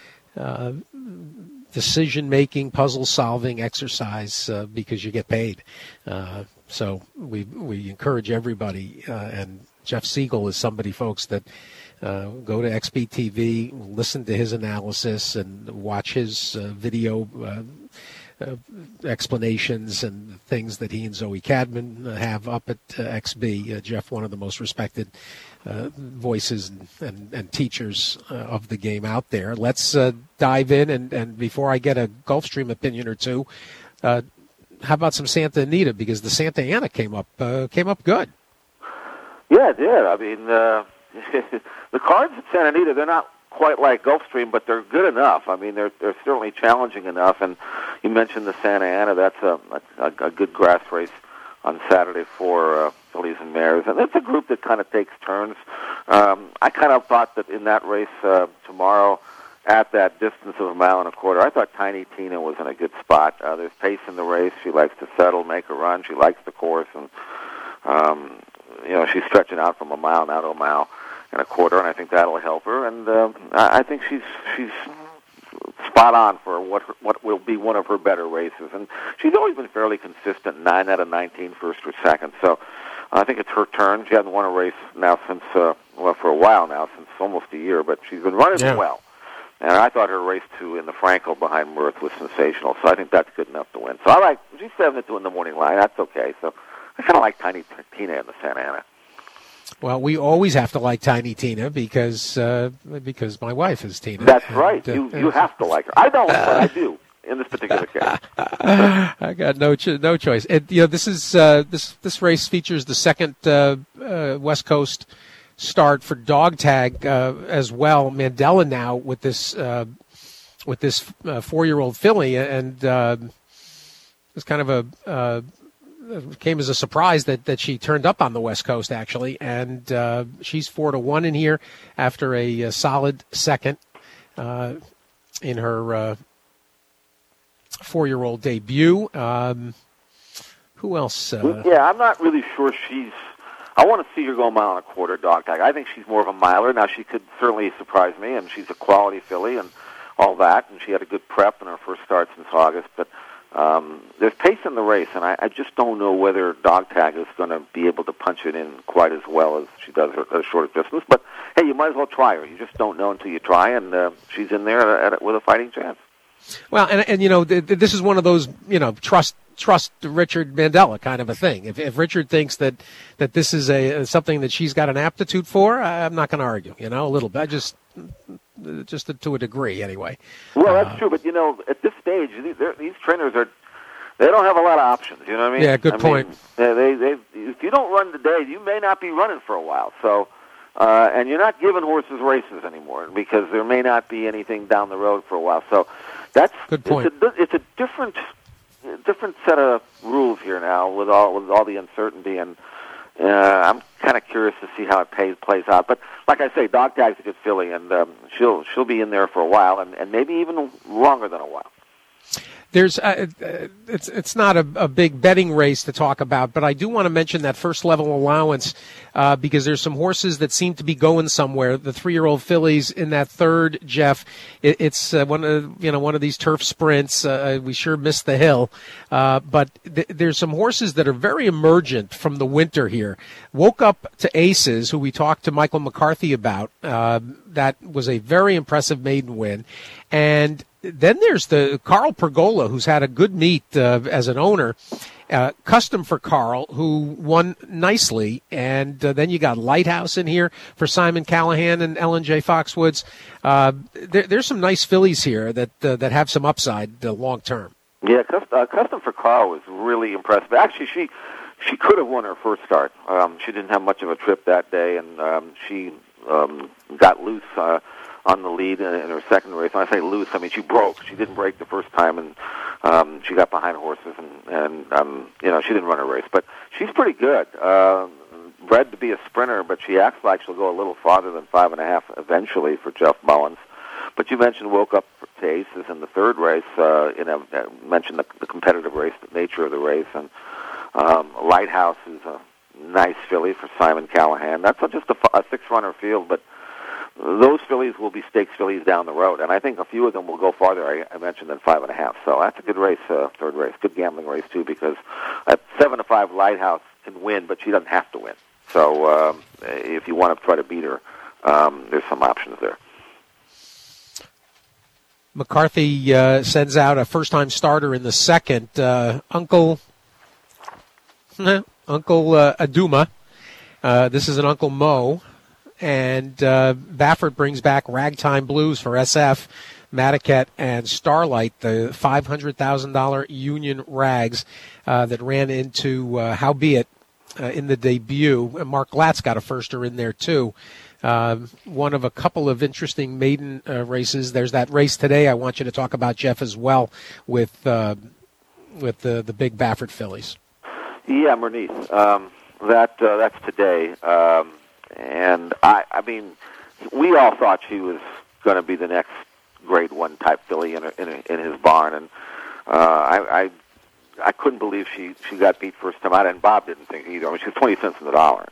decision-making, puzzle-solving exercise because you get paid. So we encourage everybody, and Jeff Siegel is somebody, folks, that go to XBTV, listen to his analysis, and watch his video explanations and things that he and Zoe Cadman have up at XB. Jeff, one of the most respected voices and teachers of the game out there. Let's dive in, and before I get a Gulfstream opinion or two, how about some Santa Anita, because the Santa Ana came up good. Yeah, it did. I mean, the cards at Santa Anita, they're not quite like Gulfstream, but they're good enough. I mean, they're certainly challenging enough. And you mentioned the Santa Ana. That's a good grass race on Saturday for fillies and mares. And it's a group that kind of takes turns. I kind of thought that in that race tomorrow, at that distance of 1.25 miles, I thought Tiny Tina was in a good spot. There's pace in the race. She likes to settle, make a run. She likes the course, and she's stretching out from 1 mile now to 1.25 miles, and I think that'll help her. And I think she's spot on for what will be one of her better races. And she's always been fairly consistent, 9 out of 19, first or second. So I think it's her turn. She hasn't won a race now since for a while now, since almost a year, but she's been running well. And I thought her race 2 in the Frankel behind Mirth was sensational, so I think that's good enough to win. So she's 7-2 in the morning line. That's okay. So I kind of like Tiny Tina in the Santa Ana. Well, we always have to like Tiny Tina because my wife is Tina. That's right. You have to like her. I don't, but I do in this particular case. I got no choice. And, this is this race features the second West Coast start for dog tag as well. Mandela now with this 4-year-old filly, and it's kind of came as a surprise that she turned up on the West Coast, actually, and she's 4-1 in here after a solid second in her 4-year-old debut. Who else? I'm not really sure I want to see her go 1.25 miles dog tag. I think she's more of a miler. Now, she could certainly surprise me, and she's a quality filly and all that, and she had a good prep in her first start since August, but there's pace in the race, and I just don't know whether dog tag is going to be able to punch it in quite as well as she does at a shorter distance. But, hey, you might as well try her. You just don't know until you try, and she's in there with a fighting chance. Well, and this is one of those, trust Richard Mandela kind of a thing. If Richard thinks that this is something that she's got an aptitude for, I'm not going to argue, a little bit. Just to a degree, anyway. Well, that's true, but at this stage, these trainers they don't have a lot of options. You know what I mean? Yeah, good point. They if you don't run today, you may not be running for a while. So, and you're not giving horses races anymore because there may not be anything down the road for a while. So, that's good point. It's a different set of rules here now with all the uncertainty, and I'm kind of curious to see how it plays out. But like I say, dog tag's a good filly, and she'll be in there for a while, and maybe even longer than a while. There's it's not a big betting race to talk about, but I do want to mention that first level allowance because there's some horses that seem to be going somewhere. The 3-year-old fillies in that third, Jeff. It's one of these turf sprints. We sure missed the hill, but there's some horses that are very emergent from the winter here. Woke Up to Aces, who we talked to Michael McCarthy about. That was a very impressive maiden win, and then there's the Carl Pergola, who's had a good meet as an owner, custom for Carl, who won nicely. And then you got Lighthouse in here for Simon Callahan and Ellen J. Foxwoods. There's some nice fillies here that have some upside long term. Yeah, custom for Carl was really impressive. Actually, she could have won her first start. She didn't have much of a trip that day, and she got loose on the lead in her second race. When I say loose, I mean she broke. She didn't break the first time, and she got behind horses, and she didn't run a race. But she's pretty good. Bred to be a sprinter, but she acts like she'll go a little farther than 5.5 eventually for Jeff Mullins. But you mentioned Woke Up to Aces in the third race. Mentioned the competitive race, the nature of the race, and Lighthouse is a nice filly for Simon Callahan. That's just a 6-runner field, but those fillies will be stakes fillies down the road, and I think a few of them will go farther, I mentioned, than 5.5. So that's a good race, third race. Good gambling race, too, because at 7-5, Lighthouse can win, but she doesn't have to win. So if you want to try to beat her, there's some options there. McCarthy sends out a first-time starter in the second, Uncle Aduma. This is an Uncle Mo. And Baffert brings back Ragtime Blues for SF, Mataket, and Starlight, the $500,000 Union Rags that ran into Howbeit in the debut. And Mark Glatt's got a firster in there, too. One of a couple of interesting maiden races. There's that race today I want you to talk about, Jeff, as well, with the big Baffert fillies. Yeah, Mernice. That's today. And I mean, we all thought she was going to be the next Grade 1 type filly in his barn, and I couldn't believe she got beat first time out, and Bob didn't think either. I mean, she was 20 cents on the dollar,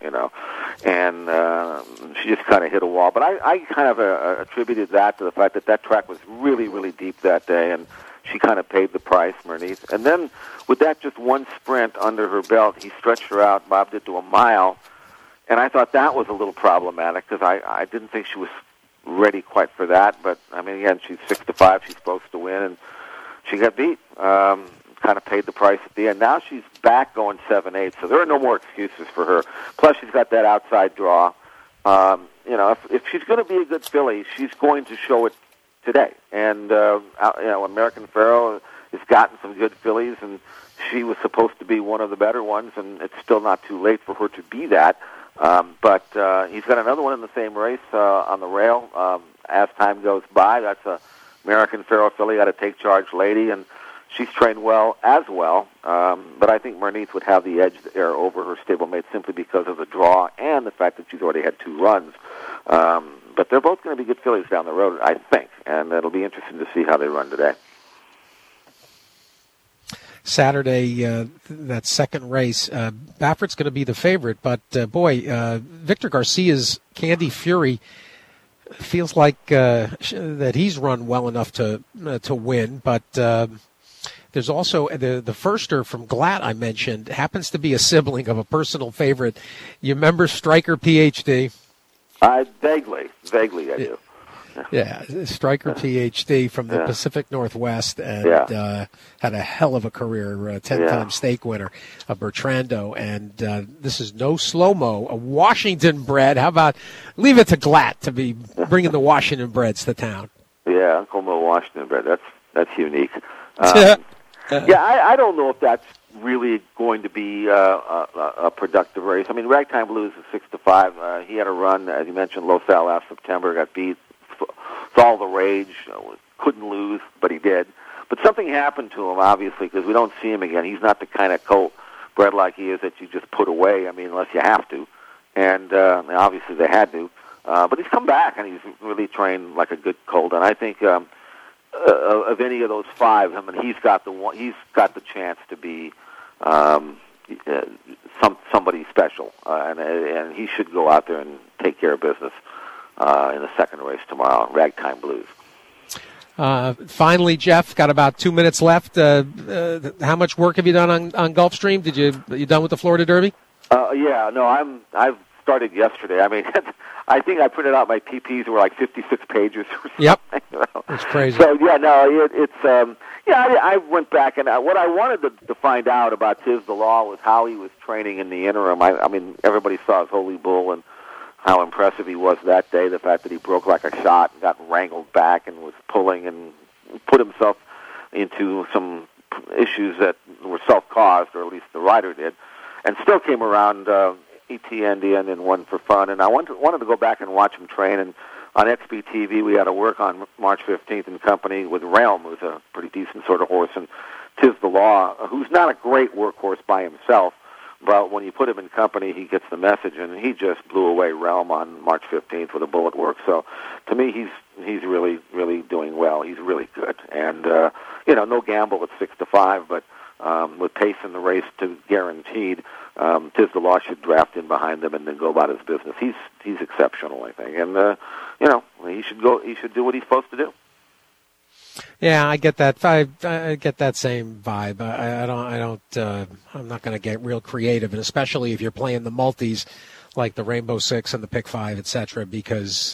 and she just kind of hit a wall. But I kind of attributed that to the fact that track was really, really deep that day, and she kind of paid the price, Mernice. And then with that just one sprint under her belt, he stretched her out. Bob did to a mile. And I thought that was a little problematic because I didn't think she was ready quite for that. But, I mean, again, she's 6-5. She's supposed to win, and she got beat. Kind of paid the price at the end. Now she's back going 7-8, so there are no more excuses for her. Plus, she's got that outside draw. If she's going to be a good filly, she's going to show it today. And, American Pharoah has gotten some good fillies, and she was supposed to be one of the better ones, and it's still not too late for her to be that. But he's got another one in the same race on the rail as time goes by. That's a American Pharoah filly, got a Take Charge Lady, and she's trained well as well. But I think Mernice would have the edge there over her stablemate simply because of the draw and the fact that she's already had 2 runs. But they're both going to be good fillies down the road, I think, and it'll be interesting to see how they run today. Saturday, that second race, Baffert's going to be the favorite, but Victor Garcia's Candy Fury feels like that he's run well enough to win, but there's also the firster from Glatt I mentioned happens to be a sibling of a personal favorite. You remember Striker PhD? Vaguely I do. Yeah, Striker PhD from the Pacific Northwest, and had a hell of a career, 10-time stake winner of Bertrando. And this is no slow-mo, a Washington bred. How about leave it to Glatt to be bringing the Washington breds to town? Yeah, Uncle Mo Washington bred. That's unique. I don't know if that's really going to be a productive race. I mean, Ragtime Blues is 6-5. He had a run, as you mentioned, Los Al last September, got beat. It's all the rage. Couldn't lose, but he did. But something happened to him, obviously, because we don't see him again. He's not the kind of colt bred like he is that you just put away, I mean, unless you have to. And obviously they had to. But he's come back, and he's really trained like a good colt. And I think of any of those five. I mean, he's got the chance to be somebody special, and he should go out there and take care of business in the second race tomorrow, Ragtime Blues. Finally, Jeff, got about 2 minutes left. How much work have you done on Gulfstream? Are you done with the Florida Derby? Yeah, no, I've started yesterday. I mean, I think I printed out my PPs were like 56 pages or something. Yep, you know? That's crazy. So yeah, no, I went back and what I wanted to find out about Tiz the Law was how he was training in the interim. I mean, everybody saw his Holy Bull and how impressive he was that day. The fact that he broke like a shot and got wrangled back and was pulling and put himself into some issues that were self-caused, or at least the rider did, and still came around ETN and won for fun. And I wanted to go back and watch him train. And on XBTV, we had to work on March 15th in company with Realm, who's a pretty decent sort of horse, and Tiz the Law, who's not a great workhorse by himself, but when you put him in company, he gets the message, and he just blew away Realm on March 15th with a bullet work. So to me, he's really, really doing well. He's really good. And, no gamble at 6-5, but with pace in the race to guaranteed, Tiz the Law should draft in behind them and then go about his business. He's exceptional, I think. And, he should do what he's supposed to do. Yeah, I get that. I get that same vibe. I'm not going to get real creative, and especially if you're playing the multis like the Rainbow Six and the Pick Five, etc., because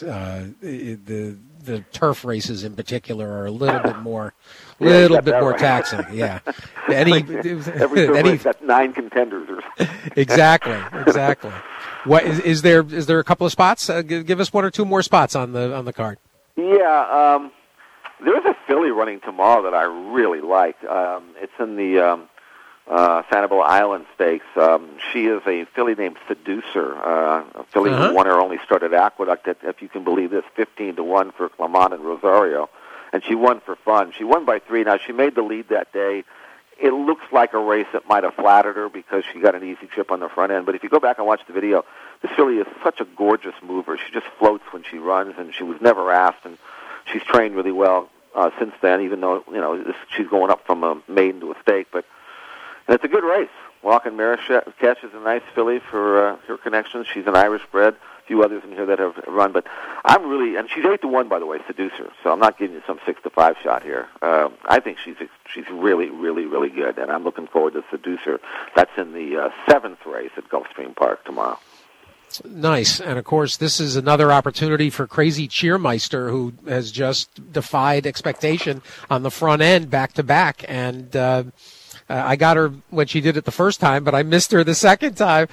the turf races in particular are a little bit more taxing. Yeah, every turf race got 9 contenders or something. Exactly. What is there? Is there a couple of spots? Give us one or two more spots on the card. Yeah. There's a filly running tomorrow that I really like. It's in the Sanibel Island Stakes. She is a filly named Seducer, a filly who won her only start at Aqueduct at, if you can believe this, 15-1 for Clement and Rosario. And she won for fun. She won by 3. Now, she made the lead that day. It looks like a race that might have flattered her because she got an easy trip on the front end. But if you go back and watch the video, this filly is such a gorgeous mover. She just floats when she runs, and she was never asked, and she's trained really well since then, even though, she's going up from a maiden to a stake. But it's a good race. Walking Marrakesh is a nice filly for her connections. She's an Irish bred. A few others in here that have run. But and she's 8-1, by the way, Seducer. So I'm not giving you some 6-5 shot here. I think she's really, really, really good. And I'm looking forward to Seducer. That's in the 7th race at Gulfstream Park tomorrow. Nice. And, of course, this is another opportunity for Crazy Cheermeister, who has just defied expectation on the front end back-to-back. And I got her when she did it the first time, but I missed her the second time.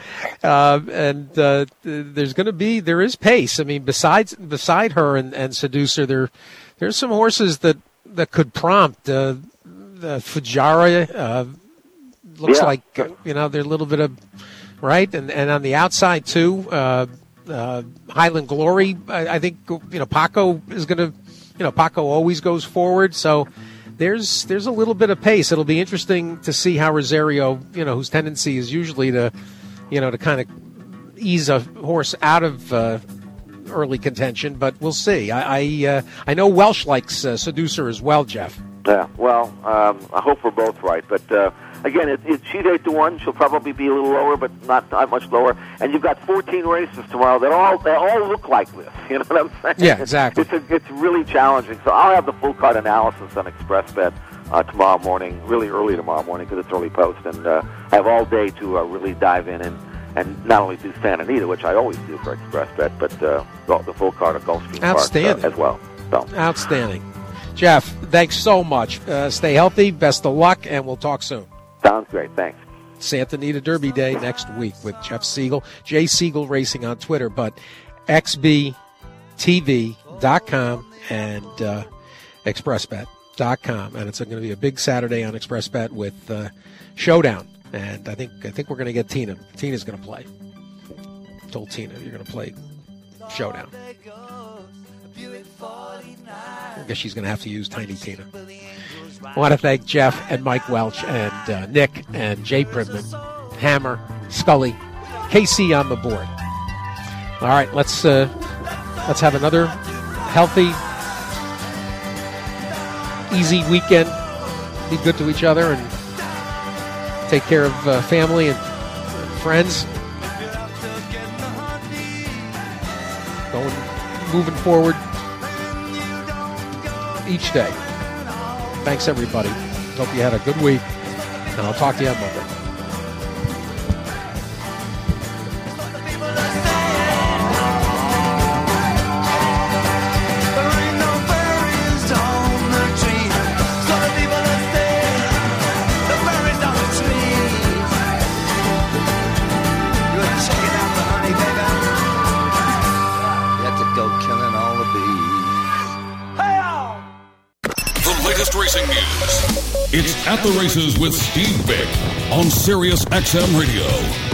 There is pace. I mean, beside her and Seducer, there's some horses that could prompt. The Fujara looks like, they're a little bit of... Right, and on the outside too, Highland Glory. I think Paco is going to. Paco always goes forward, so there's a little bit of pace. It'll be interesting to see how Rosario, whose tendency is usually to kind of ease a horse out of early contention, but we'll see. I know Welsh likes Seducer as well, Jeff. Yeah, well, I hope we're both right, but. Again, she's 8-1. She'll probably be a little lower, but not much lower. And you've got 14 races tomorrow that all look like this. You know what I'm saying? Yeah, exactly. It's really challenging. So I'll have the full card analysis on ExpressBet tomorrow morning, really early tomorrow morning because it's early post, and I have all day to really dive in and not only do Santa Anita, which I always do for ExpressBet, but the full card of Gulfstream Park as well. So. Outstanding. Jeff, thanks so much. Stay healthy, best of luck, and we'll talk soon. Sounds great. Thanks. Santa Anita Derby Day next week with Jeff Siegel, Jay Siegel Racing on Twitter, but xbtv.com and expressbet.com. And it's going to be a big Saturday on ExpressBet with Showdown. And I think we're going to get Tina. Tina's going to play. I told Tina you're going to play Showdown. I guess she's going to have to use Tiny Tina. I want to thank Jeff and Mike Welch and Nick and Jay Pribman, Hammer, Scully, KC on the board. All right, let's have another healthy easy weekend. Be good to each other and take care of family and friends. Moving forward each day. Thanks, everybody. Hope you had a good week, and I'll talk to you on Monday. Racing news. It's At the Races with Steve Vick on Sirius XM Radio.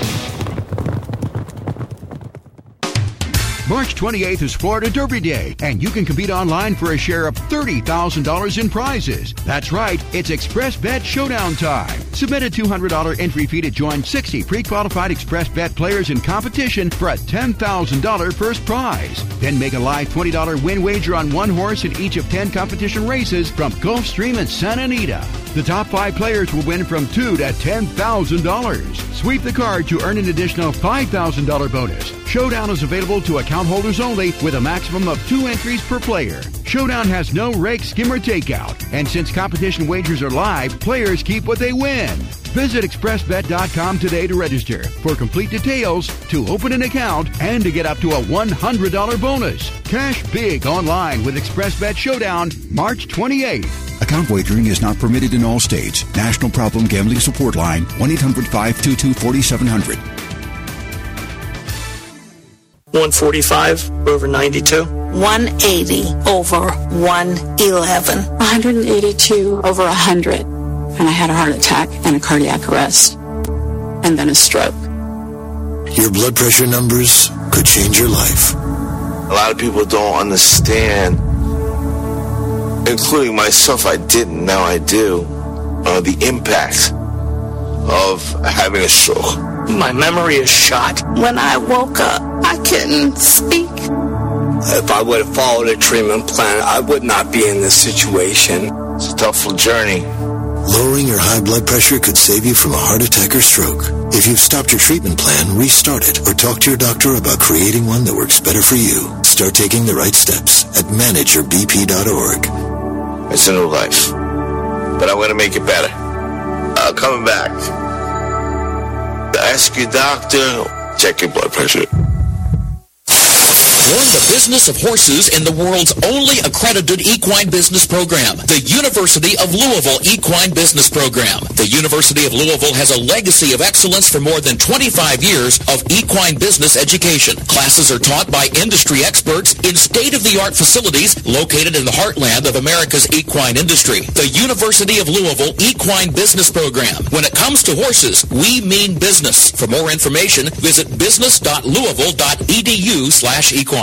March 28th is Florida Derby Day, and you can compete online for a share of $30,000 in prizes. That's right, it's Express Bet Showdown time. Submit a $200 entry fee to join 60 pre-qualified Express Bet players in competition for a $10,000 first prize. Then make a live $20 win wager on one horse in each of 10 competition races from Gulfstream and Santa Anita. The top 5 players will win from $2,000 to $10,000. Sweep the card to earn an additional $5,000 bonus. Showdown is available to account holders only with a maximum of 2 entries per player. Showdown has no rake, skim, or takeout. And since competition wagers are live, players keep what they win. Visit expressbet.com today to register for complete details, to open an account, and to get up to a $100 bonus. Cash big online with ExpressBet Showdown March 28th. Account wagering is not permitted in all states. National Problem Gambling Support Line, 1-800-522-4700. 145 over 92. 180 over 111. 182 over 100. And I had a heart attack and a cardiac arrest. And then a stroke. Your blood pressure numbers could change your life. A lot of people don't understand, including myself. I didn't, now I do, the impact of having a stroke. My memory is shot. When I woke up, I couldn't speak. If I would have followed a treatment plan, I would not be in this situation. It's a tough journey. Lowering your high blood pressure could save you from a heart attack or stroke. If you've stopped your treatment plan, restart it or talk to your doctor about creating one that works better for you. Start taking the right steps at manageyourbp.org. It's a new life, but I'm going to make it better. Coming back. Ask your doctor, check your blood pressure. Learn the business of horses in the world's only accredited equine business program, the University of Louisville Equine Business Program. The University of Louisville has a legacy of excellence for more than 25 years of equine business education. Classes are taught by industry experts in state-of-the-art facilities located in the heartland of America's equine industry. The University of Louisville Equine Business Program. When it comes to horses, we mean business. For more information, visit business.louisville.edu/equine.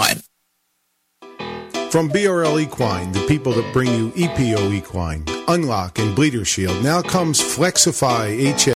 From BRL Equine, the people that bring you EPO Equine, Unlock, and Bleeder Shield, now comes Flexify HA.